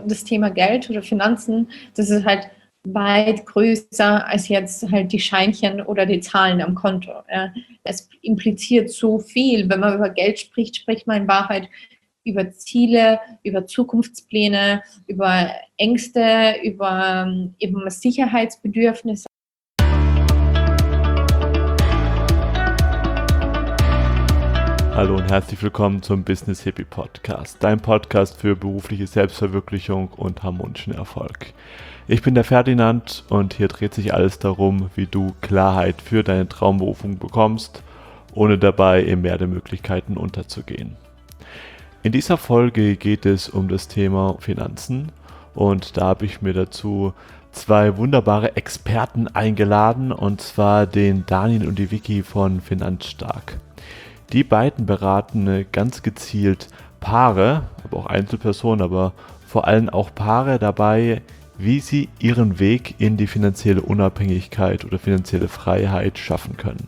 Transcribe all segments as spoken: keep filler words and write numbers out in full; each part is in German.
das Thema Geld oder Finanzen, das ist halt weit größer als jetzt halt die Scheinchen oder die Zahlen am Konto. Ja. Es impliziert so viel. Wenn man über Geld spricht, spricht man in Wahrheit über Ziele, über Zukunftspläne, über Ängste, über eben Sicherheitsbedürfnisse. Hallo und herzlich willkommen zum Business Hippie Podcast, dein Podcast für berufliche Selbstverwirklichung und harmonischen Erfolg. Ich bin der Ferdinand und hier dreht sich alles darum, wie du Klarheit für deine Traumberufung bekommst, ohne dabei im Meer der Möglichkeiten unterzugehen. In dieser Folge geht es um das Thema Finanzen und da habe ich mir dazu zwei wunderbare Experten eingeladen, und zwar den Daniel und die Vicky von Finanzstark. Die beiden beraten ganz gezielt Paare, aber auch Einzelpersonen, aber vor allem auch Paare dabei, wie sie ihren Weg in die finanzielle Unabhängigkeit oder finanzielle Freiheit schaffen können.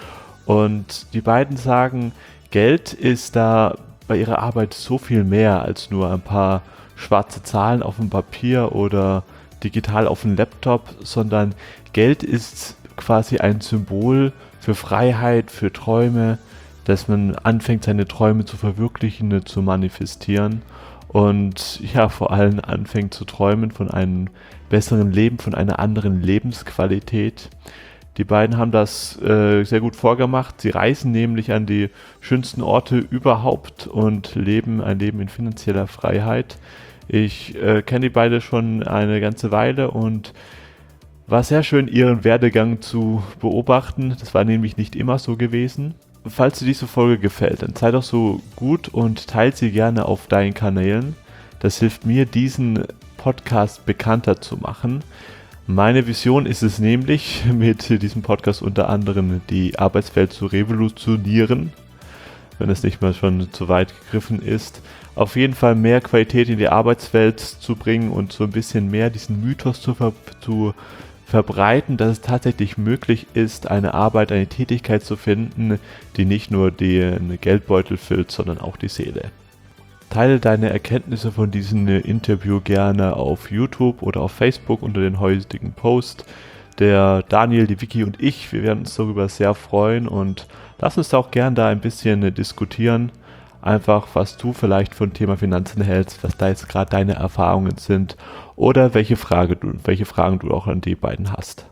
Und die beiden sagen, Geld ist da bei ihrer Arbeit so viel mehr als nur ein paar schwarze Zahlen auf dem Papier oder digital auf dem Laptop, sondern Geld ist quasi ein Symbol für Freiheit, für Träume, dass man anfängt, seine Träume zu verwirklichen, zu manifestieren und ja, vor allem anfängt zu träumen von einem besseren Leben, von einer anderen Lebensqualität. Die beiden haben das äh, sehr gut vorgemacht. Sie reisen nämlich an die schönsten Orte überhaupt und leben ein Leben in finanzieller Freiheit. Ich äh, kenne die beiden schon eine ganze Weile und war sehr schön, ihren Werdegang zu beobachten. Das war nämlich nicht immer so gewesen. Falls dir diese Folge gefällt, dann sei doch so gut und teile sie gerne auf deinen Kanälen. Das hilft mir, diesen Podcast bekannter zu machen. Meine Vision ist es nämlich, mit diesem Podcast unter anderem die Arbeitswelt zu revolutionieren, wenn es nicht mal schon zu weit gegriffen ist. Auf jeden Fall mehr Qualität in die Arbeitswelt zu bringen und so ein bisschen mehr diesen Mythos zu, ver- zu verbreiten, dass es tatsächlich möglich ist, eine Arbeit, eine Tätigkeit zu finden, die nicht nur den Geldbeutel füllt, sondern auch die Seele. Teile deine Erkenntnisse von diesem Interview gerne auf YouTube oder auf Facebook unter den heutigen Post. Der Daniel, die Vicky und ich, wir werden uns darüber sehr freuen und lass uns auch gerne da ein bisschen diskutieren. Einfach, was du vielleicht von Thema Finanzen hältst, was da jetzt gerade deine Erfahrungen sind oder welche Frage du, welche Fragen du auch an die beiden hast.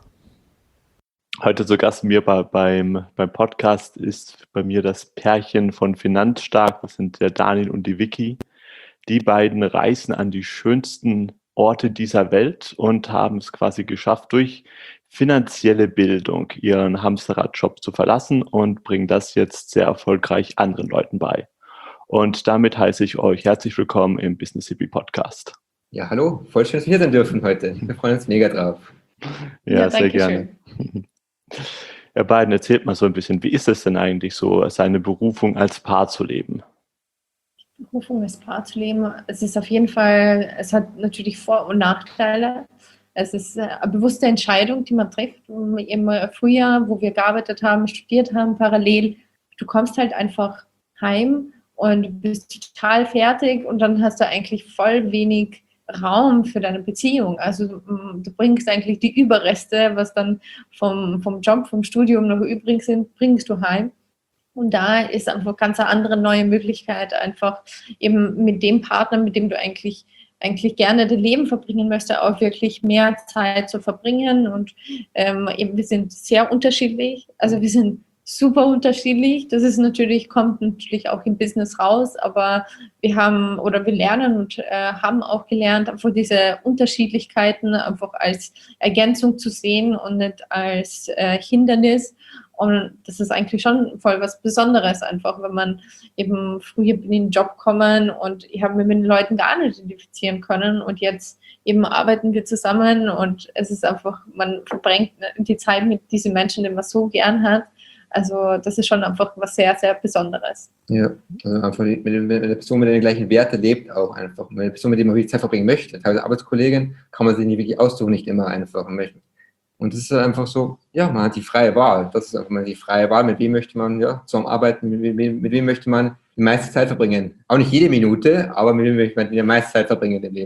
Heute zu Gast mir bei, beim, beim Podcast ist bei mir das Pärchen von Finanzstark, das sind der Daniel und die Vicky. Die beiden reisen an die schönsten Orte dieser Welt und haben es quasi geschafft, durch finanzielle Bildung ihren Hamsterradjob zu verlassen und bringen das jetzt sehr erfolgreich anderen Leuten bei. Und damit heiße ich euch herzlich willkommen im Business Hippie Podcast. Ja, hallo, voll schön, dass wir hier sein dürfen heute. Wir freuen uns mega drauf. Ja, Ja, sehr danke gerne. Ihr beiden, erzählt mal so ein bisschen, wie ist es denn eigentlich so, seine Berufung als Paar zu leben? Berufung als Paar zu leben, es ist auf jeden Fall, es hat natürlich Vor- und Nachteile. Es ist eine bewusste Entscheidung, die man trifft. Eben früher, wo wir gearbeitet haben, studiert haben, parallel, du kommst halt einfach heim und bist total fertig und dann hast du eigentlich voll wenig Raum für deine Beziehung. Also du bringst eigentlich die Überreste, was dann vom, vom Job, vom Studium noch übrig sind, bringst du heim. Und da ist einfach ganz eine andere neue Möglichkeit, einfach eben mit dem Partner, mit dem du eigentlich, eigentlich gerne dein Leben verbringen möchtest, auch wirklich mehr Zeit zu verbringen. Und ähm, eben wir sind sehr unterschiedlich. Also wir sind super unterschiedlich. Das ist natürlich, kommt natürlich auch im Business raus, aber wir haben oder wir lernen und äh, haben auch gelernt, einfach diese Unterschiedlichkeiten einfach als Ergänzung zu sehen und nicht als äh, Hindernis. Und das ist eigentlich schon voll was Besonderes einfach, wenn man eben früher in den Job kommen und ich habe mich mit den Leuten gar nicht identifizieren können und jetzt eben arbeiten wir zusammen und es ist einfach, man verbringt die Zeit mit diesen Menschen, die man so gern hat. Also das ist schon einfach was sehr, sehr Besonderes. Ja, also einfach mit, mit, mit einer Person, mit der den gleichen Werte lebt, auch einfach. Mit einer Person, mit der man wirklich Zeit verbringen möchte. Teilweise Arbeitskollegen kann man sich nicht wirklich aussuchen, nicht immer einfach. Und das ist einfach so, ja, man hat die freie Wahl. Das ist einfach mal die freie Wahl, mit wem möchte man ja, zum Arbeiten, mit wem, mit wem möchte man die meiste Zeit verbringen. Auch nicht jede Minute, aber mit wem möchte man die meiste Zeit verbringen im Leben.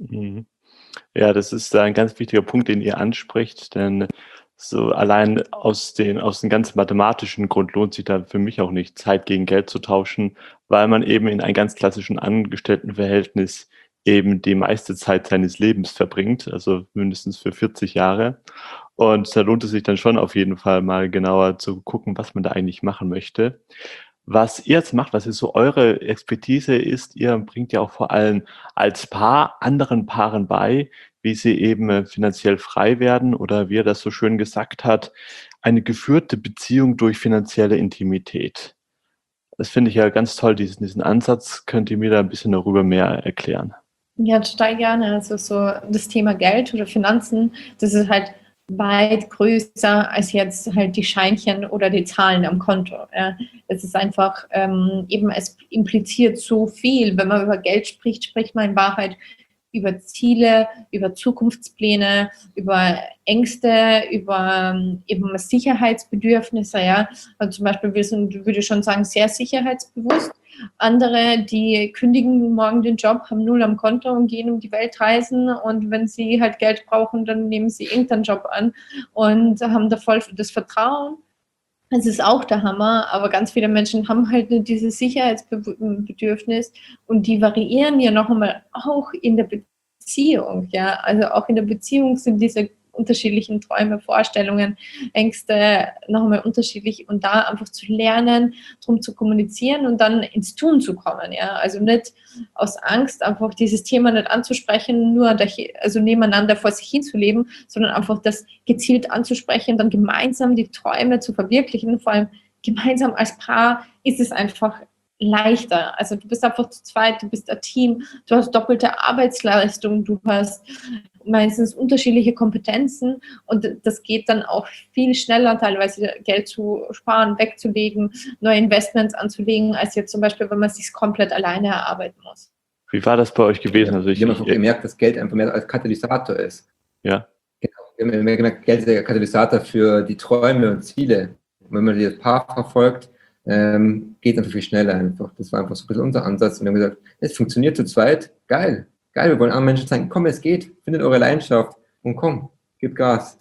Mhm. Ja, das ist ein ganz wichtiger Punkt, den ihr anspricht, denn so allein aus den aus dem ganz mathematischen Grund lohnt sich da für mich auch nicht, Zeit gegen Geld zu tauschen, weil man eben in einem ganz klassischen Angestelltenverhältnis eben die meiste Zeit seines Lebens verbringt, also mindestens für vierzig Jahre. Und da lohnt es sich dann schon auf jeden Fall mal genauer zu gucken, was man da eigentlich machen möchte. Was ihr jetzt macht, was ist so eure Expertise ist, ihr bringt ja auch vor allem als Paar anderen Paaren bei, wie sie eben äh, finanziell frei werden oder wie er das so schön gesagt hat, eine geführte Beziehung durch finanzielle Intimität. Das finde ich ja ganz toll, diesen, diesen Ansatz. Könnt ihr mir da ein bisschen darüber mehr erklären? Ja, total gerne. Also so das Thema Geld oder Finanzen, das ist halt weit größer als jetzt halt die Scheinchen oder die Zahlen am Konto. Ja. Es ist einfach ähm, eben, es impliziert so viel. Wenn man über Geld spricht, spricht man in Wahrheit über Ziele, über Zukunftspläne, über Ängste, über ähm, eben Sicherheitsbedürfnisse. Ja. Also zum Beispiel, wir sind, würde ich schon sagen, sehr sicherheitsbewusst. Andere, die kündigen morgen den Job, haben null am Konto und gehen um die Welt reisen. Und wenn sie halt Geld brauchen, dann nehmen sie irgendeinen Job an und haben da voll das Vertrauen. Das ist auch der Hammer, aber ganz viele Menschen haben halt nur dieses Sicherheitsbedürfnis und die variieren ja noch einmal auch in der Beziehung. Ja? Also auch in der Beziehung sind diese unterschiedlichen Träume, Vorstellungen, Ängste noch einmal unterschiedlich und da einfach zu lernen, drum zu kommunizieren und dann ins Tun zu kommen. Ja? Also nicht aus Angst einfach dieses Thema nicht anzusprechen, nur dahin, also nebeneinander vor sich hinzuleben, sondern einfach das gezielt anzusprechen, dann gemeinsam die Träume zu verwirklichen. Vor allem gemeinsam als Paar ist es einfach leichter. Also du bist einfach zu zweit, du bist ein Team, du hast doppelte Arbeitsleistung, du hast meistens unterschiedliche Kompetenzen und das geht dann auch viel schneller, teilweise Geld zu sparen, wegzulegen, neue Investments anzulegen, als jetzt zum Beispiel, wenn man es sich komplett alleine erarbeiten muss. Wie war das bei euch gewesen? Also ich, wir haben einfach gemerkt, dass Geld einfach mehr als Katalysator ist. Ja. Genau. Wir haben gemerkt, Geld ist der Katalysator für die Träume und Ziele. Und wenn man das Paar verfolgt, ähm, geht es einfach viel schneller einfach. Das war einfach so ein bisschen unser Ansatz. Und wir haben gesagt, es funktioniert zu zweit, geil. Geil, wir wollen anderen Menschen zeigen, komm, es geht, findet eure Leidenschaft und komm, gib Gas.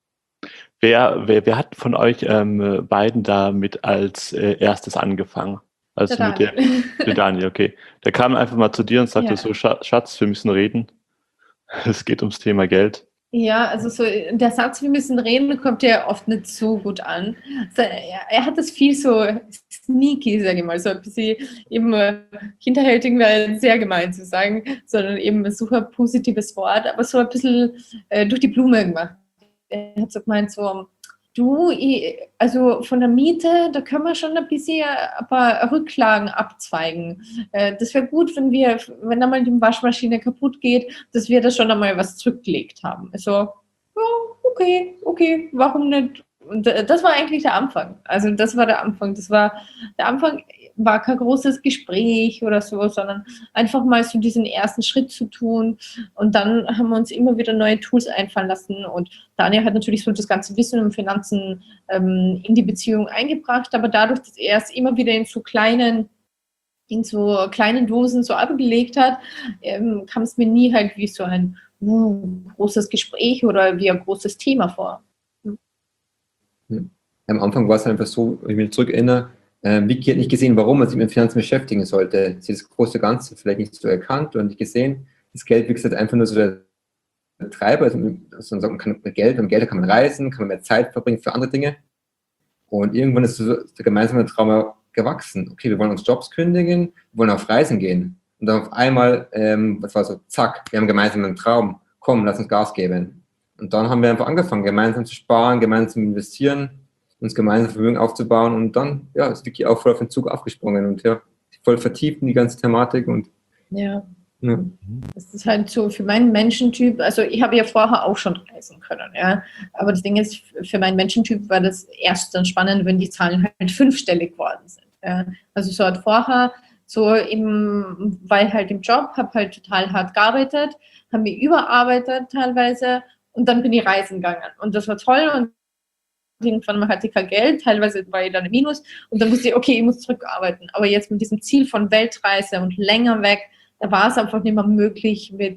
Wer, wer, wer hat von euch ähm, beiden damit als äh, erstes angefangen? Also Der mit der, Daniel. der Daniel, okay. Der kam einfach mal zu dir und sagte Ja. so, Schatz, wir müssen reden. Es geht ums Thema Geld. Ja, also so der Satz, wir müssen reden, kommt ja oft nicht so gut an. Also, er, er hat das viel so sneaky, sage ich mal, so ein bisschen eben äh, hinterhältig wäre sehr gemein zu sagen, sondern eben ein super positives Wort, aber so ein bisschen äh, durch die Blume gemacht. Er hat so gemeint, so, du, ich, also von der Miete, da können wir schon ein bisschen ein paar Rücklagen abzweigen. Äh, das wäre gut, wenn wir, wenn einmal die Waschmaschine kaputt geht, dass wir da schon einmal was zurückgelegt haben. Also, ja, okay, okay, warum nicht? Und das war eigentlich der Anfang. Also das war der Anfang. Das war, der Anfang war kein großes Gespräch oder so, sondern einfach mal so diesen ersten Schritt zu tun. Und dann haben wir uns immer wieder neue Tools einfallen lassen. Und Daniel hat natürlich so das ganze Wissen um Finanzen ähm, in die Beziehung eingebracht, aber dadurch, dass er es immer wieder in so kleinen in so kleinen Dosen so abgelegt hat, ähm, kam es mir nie halt wie so ein uh, großes Gespräch oder wie ein großes Thema vor. Ja. Am Anfang war es einfach so, wenn ich mich zurück erinnere, äh, Vicky hat nicht gesehen, warum man sich mit Finanzen beschäftigen sollte. Sie hat das große Ganze vielleicht nicht so erkannt und nicht gesehen. Das Geld, wie gesagt, einfach nur so der Treiber. Also, man kann mit Geld, mit Geld kann man reisen, kann man mehr Zeit verbringen für andere Dinge. Und irgendwann ist so der gemeinsame Traum gewachsen. Okay, wir wollen uns Jobs kündigen, wir wollen auf Reisen gehen. Und dann auf einmal, ähm, was war so, zack, wir haben gemeinsam einen Traum. Komm, lass uns Gas geben. Und dann haben wir einfach angefangen, gemeinsam zu sparen, gemeinsam zu investieren, uns gemeinsam Vermögen aufzubauen. Und dann, ja, ist Vicky auch voll auf den Zug aufgesprungen und ja, voll vertieft in die ganze Thematik. Und ja. ja. Das ist halt so für meinen Menschentyp, also ich habe ja vorher auch schon reisen können, ja, aber das Ding ist, für meinen Menschentyp war das erst dann spannend, wenn die Zahlen halt fünfstellig geworden sind. Ja. Also so hat vorher, so eben, weil halt im Job, habe halt total hart gearbeitet, habe mich überarbeitet teilweise und dann bin ich reisen gegangen und das war toll und irgendwann hatte ich kein Geld, teilweise war ich dann im Minus und dann wusste ich, okay, ich muss zurückarbeiten, aber jetzt mit diesem Ziel von Weltreise und länger weg, da war es einfach nicht mehr möglich mit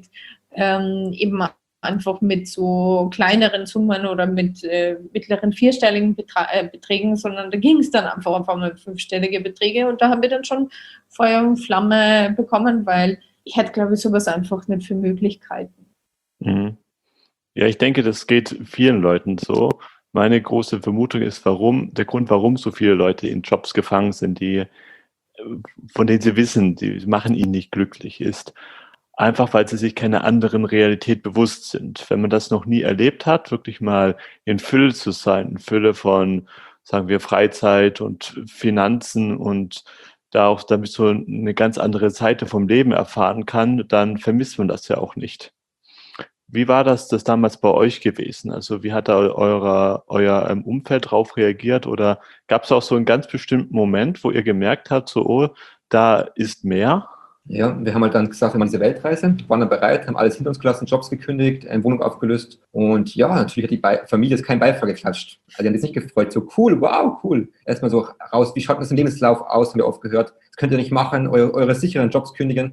ähm, eben einfach mit so kleineren Summen oder mit äh, mittleren vierstelligen Betra äh, Beträgen, sondern da ging es dann einfach auf einmal fünfstellige Beträge und da haben wir dann schon Feuer und Flamme bekommen, weil ich hätte, glaube ich, sowas einfach nicht für Möglichkeiten. Mhm. Ja, ich denke, das geht vielen Leuten so. Meine große Vermutung ist, warum, der Grund, warum so viele Leute in Jobs gefangen sind, die, von denen sie wissen, die machen ihn nicht glücklich, ist einfach, weil sie sich keiner anderen Realität bewusst sind. Wenn man das noch nie erlebt hat, wirklich mal in Fülle zu sein, in Fülle von, sagen wir, Freizeit und Finanzen und da auch damit so eine ganz andere Seite vom Leben erfahren kann, dann vermisst man das ja auch nicht. Wie war das, das damals bei euch gewesen? Also wie hat da euer, euer ähm, Umfeld darauf reagiert? Oder gab es auch so einen ganz bestimmten Moment, wo ihr gemerkt habt, so, oh, da ist mehr? Ja, wir haben halt dann gesagt, wir machen diese Weltreise, waren dann bereit, haben alles hinter uns gelassen, Jobs gekündigt, eine Wohnung aufgelöst und ja, natürlich hat die Be- Familie jetzt keinen Beifall geklatscht. Also die haben jetzt nicht gefreut, so cool, wow, cool. Erstmal so raus, wie schaut das im Lebenslauf aus, haben wir oft gehört. Das könnt ihr nicht machen, eure, eure sicheren Jobs kündigen.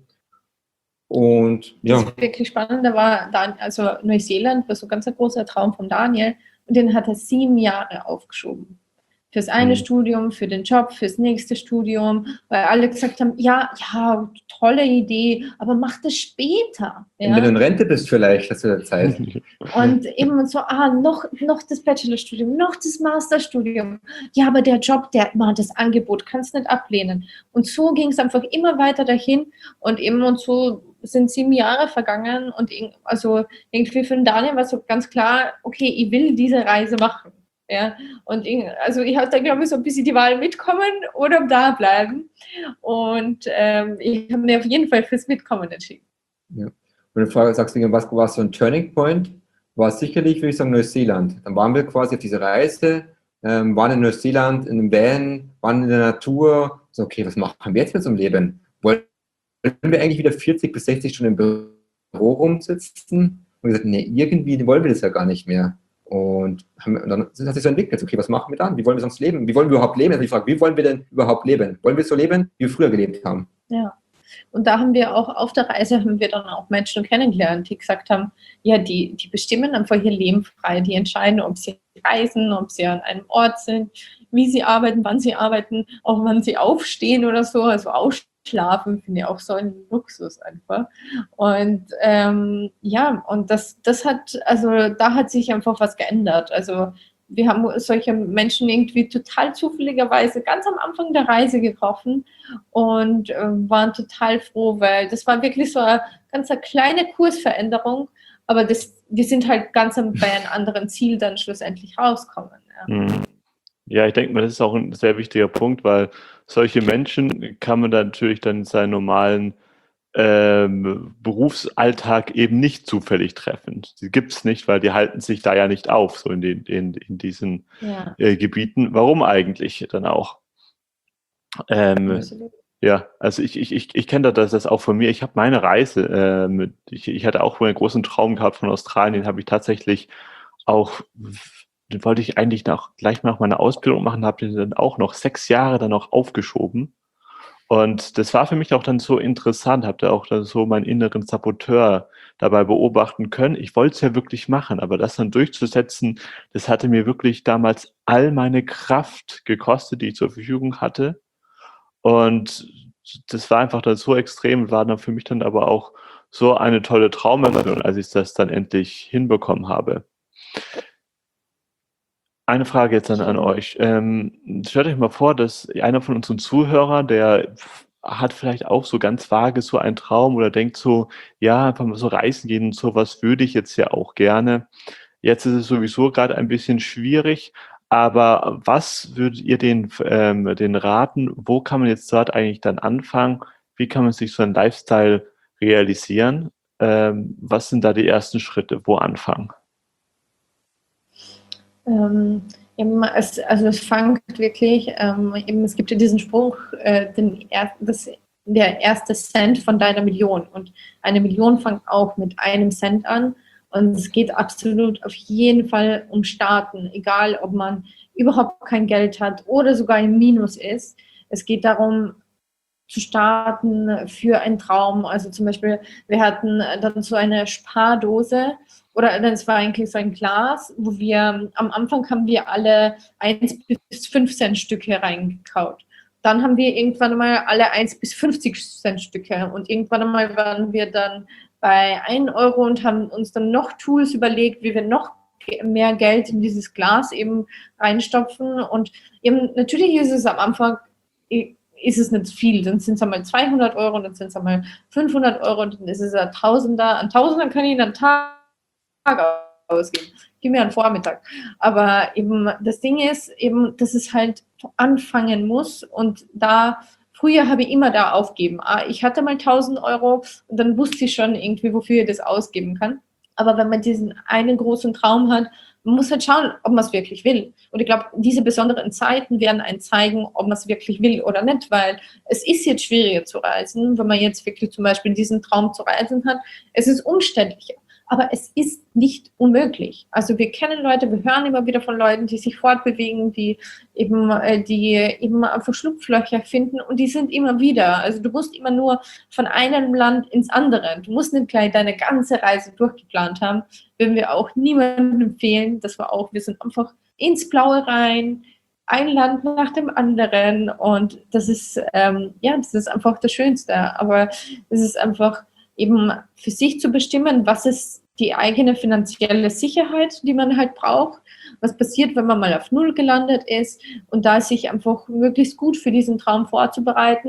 Und ja. Das wirklich Spannende war, also Neuseeland war so ganz ein großer Traum von Daniel und den hat er sieben Jahre aufgeschoben. Fürs eine mhm. Studium, für den Job, fürs nächste Studium, weil alle gesagt haben, ja, ja, tolle Idee, aber mach das später. Ja? Wenn du in Rente bist vielleicht, hast du Zeit. Und eben so, ah, noch, noch das Bachelorstudium, noch das Masterstudium. Ja, aber der Job, der macht das Angebot, kannst nicht ablehnen. Und so ging es einfach immer weiter dahin und eben und so sind sieben Jahre vergangen und also irgendwie für den Daniel war so ganz klar, okay, ich will diese Reise machen. Ja, und ich, also ich hatte da, glaube ich, so ein bisschen die Wahl mitkommen oder da bleiben. Und ähm, ich habe mir auf jeden Fall fürs Mitkommen entschieden. Ja. Wenn du fragst, sagst, was war so ein Turning Point, war es sicherlich, würde ich sagen, Neuseeland. Dann waren wir quasi auf dieser Reise, ähm, waren in Neuseeland, in einem Van, waren in der Natur. So, okay, was machen wir jetzt mit unserem Leben? Wollen wir eigentlich wieder vierzig bis sechzig Stunden im Büro rumsitzen? Und gesagt, nee, irgendwie wollen wir das ja gar nicht mehr. Und, haben, und dann hat sich so entwickelt, okay, was machen wir dann? Wie wollen wir sonst leben? Wie wollen wir überhaupt leben? Also die Frage, wie wollen wir denn überhaupt leben? Wollen wir so leben, wie wir früher gelebt haben? Ja, und da haben wir auch auf der Reise, haben wir dann auch Menschen kennengelernt, die gesagt haben, ja, die, die bestimmen einfach ihr Leben frei, die entscheiden, ob sie reisen, ob sie an einem Ort sind, wie sie arbeiten, wann sie arbeiten, auch wann sie aufstehen oder so, also aufstehen. Schlafen, finde ich auch so ein Luxus einfach. Und ähm, ja, und das, das hat, also da hat sich einfach was geändert. Also wir haben solche Menschen irgendwie total zufälligerweise ganz am Anfang der Reise getroffen und äh, waren total froh, weil das war wirklich so eine ganz eine kleine Kursveränderung, aber das, wir sind halt ganz bei einem anderen Ziel dann schlussendlich rauskommen. Ja. Ja, ich denke mal, das ist auch ein sehr wichtiger Punkt, weil solche Menschen kann man dann natürlich dann in seinen normalen ähm, Berufsalltag eben nicht zufällig treffen. Die gibt es nicht, weil die halten sich da ja nicht auf, so in, den, in, in diesen ja. äh, Gebieten. Warum eigentlich dann auch? Ähm, ja, also ich, ich, ich, ich kenne das, das auch von mir. Ich habe meine Reise, ähm, ich, ich hatte auch einen großen Traum gehabt von Australien, den habe ich tatsächlich auch... Den wollte ich eigentlich noch, gleich nach meiner Ausbildung machen, habe den dann auch noch sechs Jahre dann noch aufgeschoben. Und das war für mich auch dann so interessant, habe da auch dann so meinen inneren Saboteur dabei beobachten können. Ich wollte es ja wirklich machen, aber das dann durchzusetzen, das hatte mir wirklich damals all meine Kraft gekostet, die ich zur Verfügung hatte. Und das war einfach dann so extrem, war dann für mich dann aber auch so eine tolle Traumerfüllung, als ich das dann endlich hinbekommen habe. Eine Frage jetzt an, an euch. Ähm, stellt euch mal vor, dass einer von unseren Zuhörern, der hat vielleicht auch so ganz vage so einen Traum oder denkt so, ja, einfach mal so reisen gehen und sowas würde ich jetzt ja auch gerne. Jetzt ist es sowieso gerade ein bisschen schwierig, aber was würdet ihr den, ähm, den raten? Wo kann man jetzt dort eigentlich dann anfangen? Wie kann man sich so einen Lifestyle realisieren? Ähm, was sind da die ersten Schritte? Wo anfangen? Ähm, eben, es, also es fängt wirklich, ähm, eben, es gibt ja diesen Spruch, äh, den er, das, der erste Cent von deiner Million und eine Million fängt auch mit einem Cent an und es geht absolut auf jeden Fall um Starten, egal ob man überhaupt kein Geld hat oder sogar im Minus ist. Es geht darum, zu starten für einen Traum. Also zum Beispiel, wir hatten dann so eine Spardose, oder das war eigentlich so ein Glas, wo wir, am Anfang haben wir alle eins bis fünf Cent Stücke reingekaut. Dann haben wir irgendwann mal alle eins bis fünfzig Cent Stücke und irgendwann mal waren wir dann bei ein Euro und haben uns dann noch Tools überlegt, wie wir noch mehr Geld in dieses Glas eben reinstopfen. Und eben natürlich ist es am Anfang, ist es nicht viel, dann sind es einmal zweihundert Euro, dann sind es einmal fünfhundert Euro und dann ist es ein Tausender. An Tausender kann ich einen Tag ausgeben. Gib mir einen Vormittag. Aber eben das Ding ist eben, dass es halt anfangen muss und da, früher habe ich immer da aufgeben. Ich hatte mal tausend Euro und dann wusste ich schon irgendwie, wofür ich das ausgeben kann. Aber wenn man diesen einen großen Traum hat, man muss halt schauen, ob man es wirklich will. Und ich glaube, diese besonderen Zeiten werden einen zeigen, ob man es wirklich will oder nicht, weil es ist jetzt schwieriger zu reisen, wenn man jetzt wirklich zum Beispiel diesen Traum zu reisen hat. Es ist umständlicher. Aber es ist nicht unmöglich. Also wir kennen Leute, wir hören immer wieder von Leuten, die sich fortbewegen, die eben, die eben einfach Schlupflöcher finden und die sind immer wieder. Also du musst immer nur von einem Land ins andere. Du musst nicht gleich deine ganze Reise durchgeplant haben. Würden wir auch niemandem empfehlen. Das war auch, wir sind einfach ins Blaue rein, ein Land nach dem anderen und das ist, ähm, ja, das ist einfach das Schönste. Aber es ist einfach eben für sich zu bestimmen, was ist die eigene finanzielle Sicherheit, die man halt braucht, was passiert, wenn man mal auf Null gelandet ist und da sich einfach möglichst gut für diesen Traum vorzubereiten.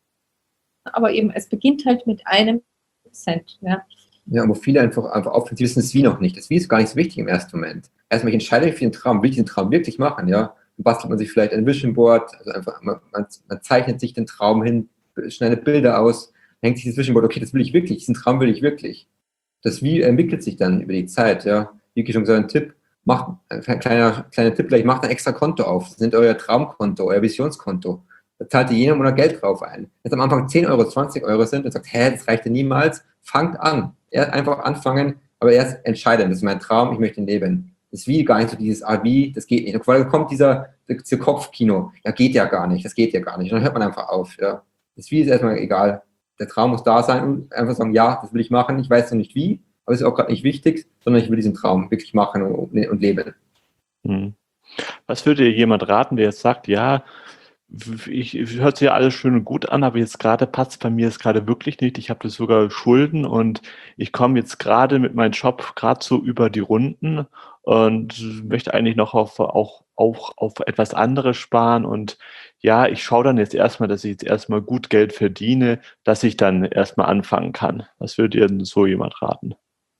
Aber eben, es beginnt halt mit einem Cent. Ja, ja, wo viele einfach, einfach aufhören, sie wissen das Wie noch nicht. Das Wie ist gar nicht so wichtig im ersten Moment. Erstmal, ich entscheide mich für den Traum, will ich den Traum wirklich machen, ja? Dann bastelt man sich vielleicht ein Vision Board, also einfach, man, man, man zeichnet sich den Traum hin, schneidet Bilder aus, hängt sich das Vision Board, okay, das will ich wirklich, diesen Traum will ich wirklich. Das Wie entwickelt sich dann über die Zeit, ja. Wie schon gesagt, ein Tipp, macht, ein kleiner, kleiner Tipp gleich, macht ein extra Konto auf. Das sind euer Traumkonto, euer Visionskonto. Da zahlt ihr jeden Monat Geld drauf ein. Wenn es am Anfang zehn Euro, zwanzig Euro sind und sagt, hä, das reicht ja niemals, fangt an. Erst einfach anfangen, aber erst entscheiden, das ist mein Traum, ich möchte ihn leben. Das Wie gar nicht so dieses, ah, wie, das geht nicht. Und dann kommt dieser, dieser Kopfkino, ja, geht ja gar nicht, das geht ja gar nicht. Und dann hört man einfach auf, ja. Das Wie ist erstmal egal. Der Traum muss da sein und einfach sagen, ja, das will ich machen, ich weiß noch nicht wie, aber es ist auch gerade nicht wichtig, sondern ich will diesen Traum wirklich machen und, und leben. Hm. Was würde dir jemand raten, der jetzt sagt, ja, ich, ich hört sich ja alles schön und gut an, aber jetzt gerade passt bei mir jetzt gerade wirklich nicht, ich habe das sogar Schulden und ich komme jetzt gerade mit meinem Job gerade so über die Runden und möchte eigentlich noch auf, auch, auch auf etwas anderes sparen und ja, ich schaue dann jetzt erstmal, dass ich jetzt erstmal gut Geld verdiene, dass ich dann erstmal anfangen kann. Was würde dir denn so jemand raten?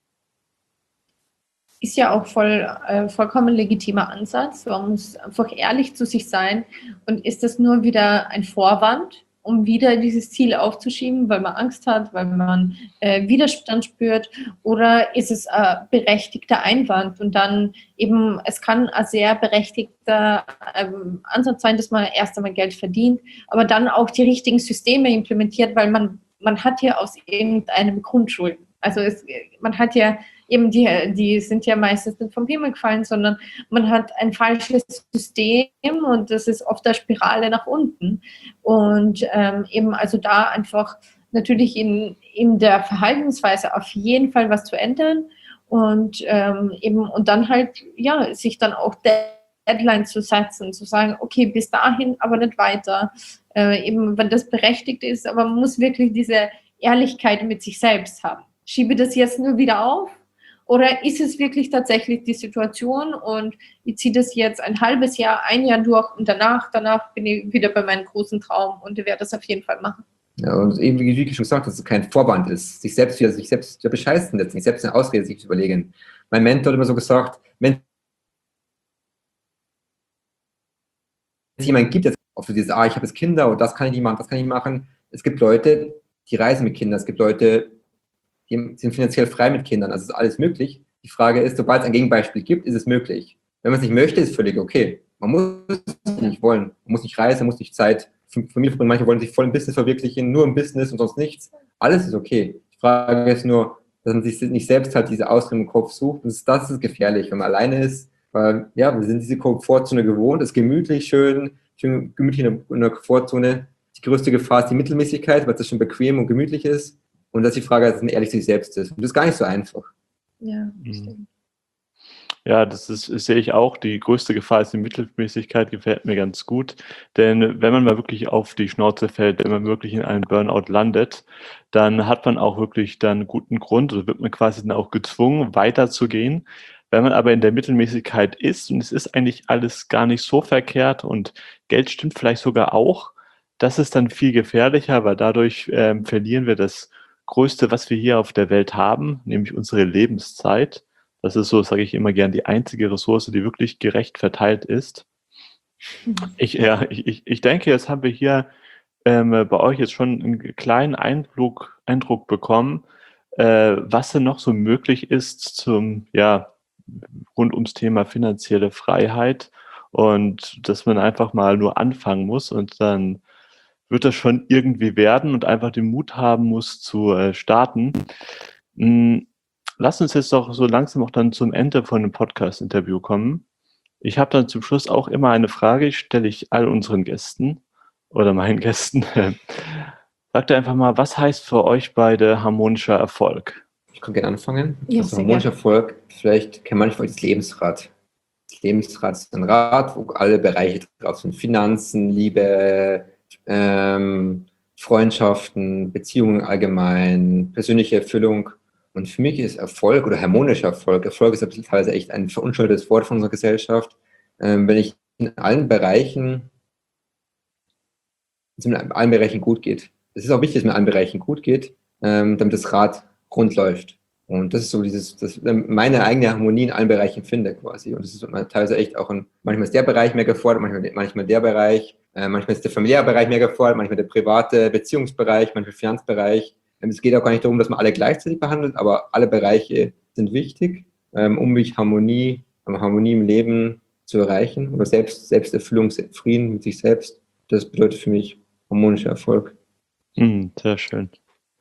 Ist ja auch voll, äh, vollkommen legitimer Ansatz. Man muss einfach ehrlich zu sich sein. Und ist das nur wieder ein Vorwand, um wieder dieses Ziel aufzuschieben, weil man Angst hat, weil man äh, Widerstand spürt? Oder ist es ein berechtigter Einwand? Und dann eben, es kann ein sehr berechtigter ähm, Ansatz sein, dass man erst einmal Geld verdient, aber dann auch die richtigen Systeme implementiert, weil man, man hat ja aus irgendeinem Grund Schulden. Also es, man hat ja eben die, die sind ja meistens nicht vom Himmel gefallen, sondern man hat ein falsches System und das ist oft eine Spirale nach unten. Und ähm, eben also da einfach natürlich in, in der Verhaltensweise auf jeden Fall was zu ändern und ähm, eben und dann halt, ja, sich dann auch Deadline zu setzen, zu sagen, okay, bis dahin, aber nicht weiter. Äh, eben, wenn das berechtigt ist, aber man muss wirklich diese Ehrlichkeit mit sich selbst haben. Schiebe das jetzt nur wieder auf? Oder ist es wirklich tatsächlich die Situation und ich ziehe das jetzt ein halbes Jahr, ein Jahr durch und danach, danach bin ich wieder bei meinem großen Traum und ich werde das auf jeden Fall machen. Ja, und eben, wie Vicky schon gesagt hat, dass es kein Vorwand ist, sich selbst wieder, sich selbst wieder bescheißen setzen, sich selbst eine Ausrede sich zu überlegen. Mein Mentor hat immer so gesagt, wenn es jemanden gibt, der auf so dieses, ah, ich habe jetzt Kinder und das kann ich nicht machen, das kann ich nicht machen. Es gibt Leute, die reisen mit Kindern, es gibt Leute, die sind finanziell frei mit Kindern, also ist alles möglich. Die Frage ist, sobald es ein Gegenbeispiel gibt, ist es möglich. Wenn man es nicht möchte, ist es völlig okay. Man muss es nicht wollen. Man muss nicht reisen, man muss nicht Zeit. Familie verbringen, manche wollen sich voll im Business verwirklichen, nur im Business und sonst nichts. Alles ist okay. Die Frage ist nur, dass man sich nicht selbst halt diese Ausreden im Kopf sucht. Das ist, das ist gefährlich, wenn man alleine ist. Weil, ja, wir sind diese Komfortzone gewohnt, es ist gemütlich, schön, schön gemütlich in der, in der Komfortzone. die größte Gefahr ist die Mittelmäßigkeit, weil das schon bequem und gemütlich ist. Und dass die Frage, dass man ehrlich zu sich selbst ist. Und das ist gar nicht so einfach. Ja, Mhm. stimmt. Ja, das ist, sehe ich auch. Die größte Gefahr ist die Mittelmäßigkeit, gefällt mir ganz gut. Denn wenn man mal wirklich auf die Schnauze fällt, wenn man wirklich in einen Burnout landet, dann hat man auch wirklich dann einen guten Grund, oder wird man quasi dann auch gezwungen, weiterzugehen. Wenn man aber in der Mittelmäßigkeit ist und es ist eigentlich alles gar nicht so verkehrt und Geld stimmt vielleicht sogar auch, das ist dann viel gefährlicher, weil dadurch ähm, verlieren wir das Größte, was wir hier auf der Welt haben, nämlich unsere Lebenszeit. Das ist so, sage ich immer gern, die einzige Ressource, die wirklich gerecht verteilt ist. Ich, ja, ich, ich, ich denke, jetzt haben wir hier ähm, bei euch jetzt schon einen kleinen Eindruck, Eindruck bekommen, äh, was denn noch so möglich ist zum, ja, rund ums Thema finanzielle Freiheit und dass man einfach mal nur anfangen muss und dann wird das schon irgendwie werden und einfach den Mut haben muss zu äh, starten. Hm, lass uns jetzt doch so langsam auch dann zum Ende von dem Podcast-Interview kommen. Ich habe dann zum Schluss auch immer eine Frage, die stelle ich all unseren Gästen oder meinen Gästen. Sagt einfach mal, was heißt für euch beide harmonischer Erfolg? Ich kann gerne anfangen. Ja, also sehr harmonischer Erfolg, vielleicht kennt manche von euch das Lebensrad. Das Lebensrad ist ein Rad, wo alle Bereiche drauf sind. Finanzen, Liebe, ähm, Freundschaften, Beziehungen allgemein, persönliche Erfüllung. Und für mich ist Erfolg oder harmonischer Erfolg, Erfolg ist teilweise echt ein verunschuldetes Wort von unserer Gesellschaft, ähm, wenn ich in allen Bereichen, dass es mir in allen Bereichen gut geht. Es ist auch wichtig, dass es mir in allen Bereichen gut geht, ähm, damit das Rad rund läuft. Und das ist so dieses, das, meine eigene Harmonie in allen Bereichen finde quasi. Und das ist teilweise echt auch ein, manchmal ist der Bereich mehr gefordert, manchmal, manchmal der Bereich, äh, manchmal ist der familiäre Bereich mehr gefordert, manchmal der private Beziehungsbereich, manchmal der Finanzbereich. Es geht auch gar nicht darum, dass man alle gleichzeitig behandelt, aber alle Bereiche sind wichtig, ähm, um mich Harmonie, Harmonie im Leben zu erreichen oder Selbst, Selbsterfüllung, Frieden mit sich selbst. Das bedeutet für mich harmonischer Erfolg. Mhm, sehr schön.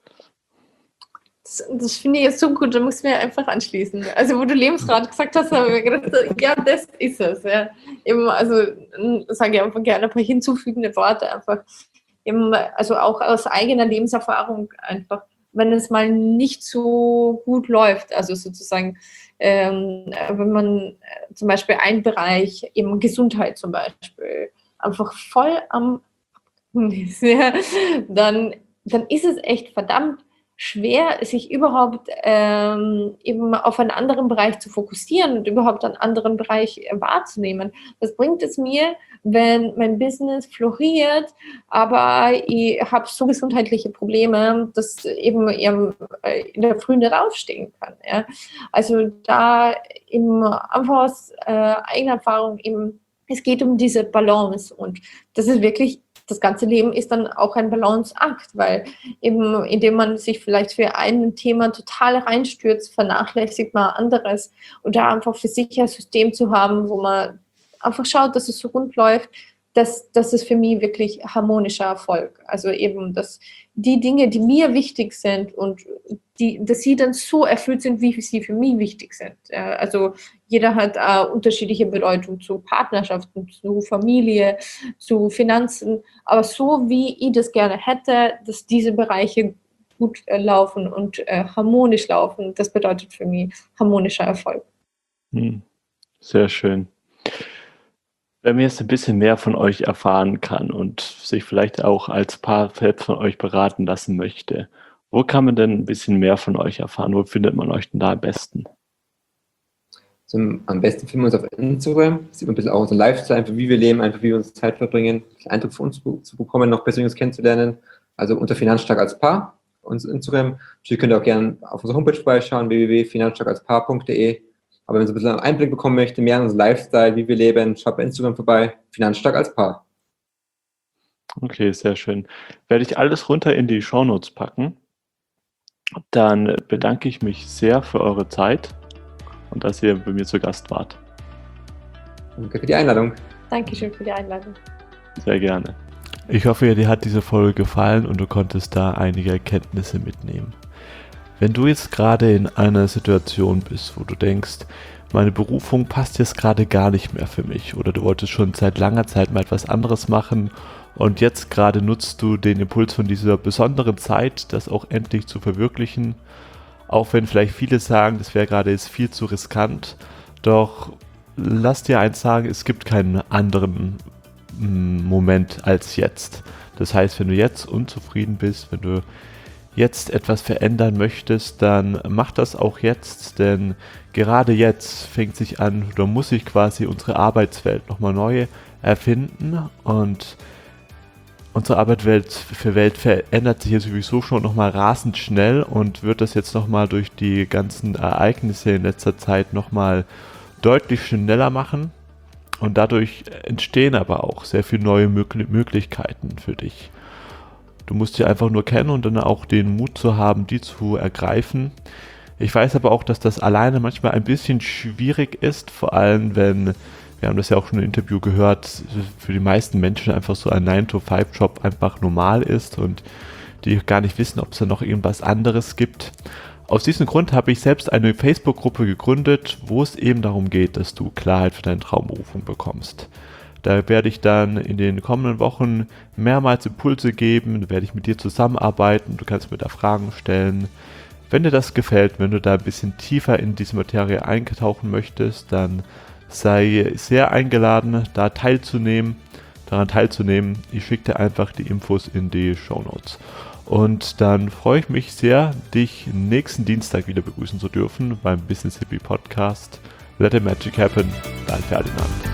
Das, das finde ich jetzt so gut, da muss ich mir einfach anschließen. Also, wo du Lebensrat gesagt hast, habe ich mir gedacht, ja, das ist es. Ja. Eben, also, sage ich einfach gerne ein paar hinzufügende Worte einfach. Eben, also auch aus eigener Lebenserfahrung einfach, wenn es mal nicht so gut läuft, also sozusagen, ähm, wenn man zum Beispiel einen Bereich, eben Gesundheit zum Beispiel, einfach voll am ist, ja, dann, dann ist es echt verdammt schwer, sich überhaupt ähm, eben auf einen anderen Bereich zu fokussieren und überhaupt einen anderen Bereich wahrzunehmen. Was bringt es mir, wenn mein Business floriert, aber ich habe so gesundheitliche Probleme, dass eben in der Früh nicht aufstehen kann. Ja? Also da eben einfach aus äh, eigener Erfahrung eben, es geht um diese Balance und das ist wirklich, das ganze Leben ist dann auch ein Balanceakt, weil eben, indem man sich vielleicht für ein Thema total reinstürzt, vernachlässigt man anderes und da einfach für sich ein System zu haben, wo man einfach schaut, dass es so rund läuft, das, das ist für mich wirklich harmonischer Erfolg. Also eben, dass die Dinge, die mir wichtig sind und die, dass sie dann so erfüllt sind, wie sie für mich wichtig sind. Also jeder hat eine unterschiedliche Bedeutung zu Partnerschaften, zu Familie, zu Finanzen, aber so wie ich das gerne hätte, dass diese Bereiche gut laufen und harmonisch laufen, das bedeutet für mich harmonischer Erfolg. Hm, sehr schön. Wenn man jetzt ein bisschen mehr von euch erfahren kann und sich vielleicht auch als Paar selbst von euch beraten lassen möchte, wo kann man denn ein bisschen mehr von euch erfahren? Wo findet man euch denn da am besten? Also am besten finden wir uns auf Instagram. Sieht man ein bisschen auch unser Lifestyle, einfach wie wir leben, einfach wie wir uns Zeit verbringen, einen Eindruck von uns zu bekommen, noch persönlich kennenzulernen. Also unter Finanzstark als Paar, unser Instagram. Natürlich könnt ihr auch gerne auf unserer Homepage vorbeischauen, w w w punkt finanzstark als paar punkt d e. Aber wenn ihr so ein bisschen einen Einblick bekommen möchtet, mehr an unser Lifestyle, wie wir leben, schaut bei Instagram vorbei, Finanzstark als Paar. Okay, sehr schön. Werde ich alles runter in die Shownotes packen. Dann bedanke ich mich sehr für eure Zeit und dass ihr bei mir zu Gast wart. Danke für die Einladung. Dankeschön für die Einladung. Sehr gerne. Ich hoffe, dir hat diese Folge gefallen und du konntest da einige Erkenntnisse mitnehmen. Wenn du jetzt gerade in einer Situation bist, wo du denkst, meine Berufung passt jetzt gerade gar nicht mehr für mich oder du wolltest schon seit langer Zeit mal etwas anderes machen Und jetzt gerade nutzt du den Impuls von dieser besonderen Zeit, das auch endlich zu verwirklichen. Auch wenn vielleicht viele sagen, das wäre gerade jetzt viel zu riskant. Doch lass dir eins sagen, es gibt keinen anderen mm, Moment als jetzt. Das heißt, wenn du jetzt unzufrieden bist, wenn du jetzt etwas verändern möchtest, dann mach das auch jetzt, denn gerade jetzt fängt sich an, oder muss sich quasi unsere Arbeitswelt nochmal neu erfinden und unsere Arbeitswelt für Welt verändert sich jetzt sowieso schon nochmal rasend schnell und wird das jetzt nochmal durch die ganzen Ereignisse in letzter Zeit nochmal deutlich schneller machen und dadurch entstehen aber auch sehr viele neue Möglich- Möglichkeiten für dich. Du musst sie einfach nur kennen und dann auch den Mut zu haben, die zu ergreifen. Ich weiß aber auch, dass das alleine manchmal ein bisschen schwierig ist, vor allem wenn, wir haben das ja auch schon im Interview gehört, für die meisten Menschen einfach so ein nine to five Job einfach normal ist und die gar nicht wissen, ob es da noch irgendwas anderes gibt. Aus diesem Grund habe ich selbst eine Facebook-Gruppe gegründet, wo es eben darum geht, dass du Klarheit für deine Traumberufung bekommst. Da werde ich dann in den kommenden Wochen mehrmals Impulse geben, da werde ich mit dir zusammenarbeiten, du kannst mir da Fragen stellen. Wenn dir das gefällt, wenn du da ein bisschen tiefer in diese Materie eintauchen möchtest, dann sei sehr eingeladen, da teilzunehmen, daran teilzunehmen. Ich schicke dir einfach die Infos in die Shownotes. Und dann freue ich mich sehr, dich nächsten Dienstag wieder begrüßen zu dürfen beim Business Hippie Podcast. Let the Magic Happen, dein Ferdinand.